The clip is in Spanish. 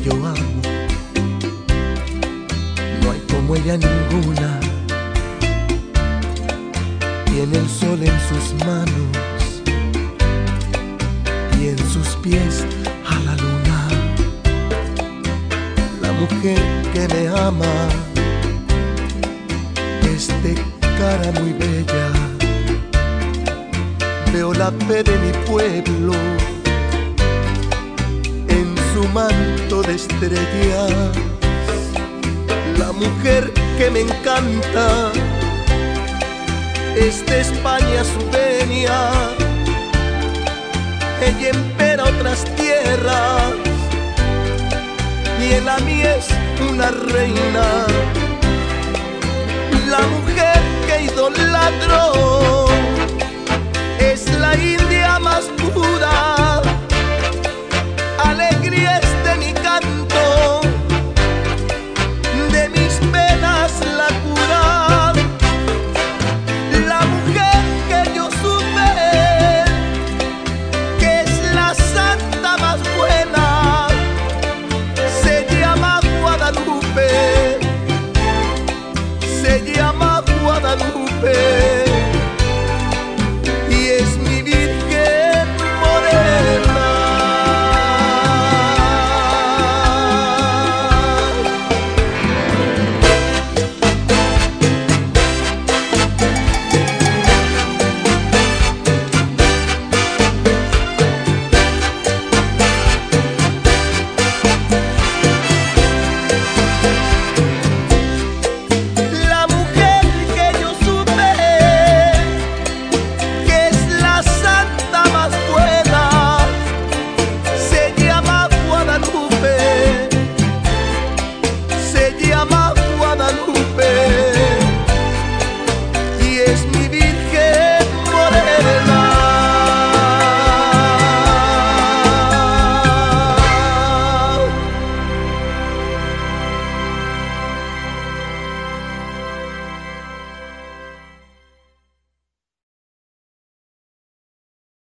yo amo. No hay como ella ninguna. Tiene el sol en sus manos y en sus pies a la luna. La mujer que me ama es de cara muy bella. Veo la fe de mi pueblo en su manto de estrellas. La mujer que me encanta es de España su venia. Ella empera otras tierras y en la mía es una reina. La mujer que idolatro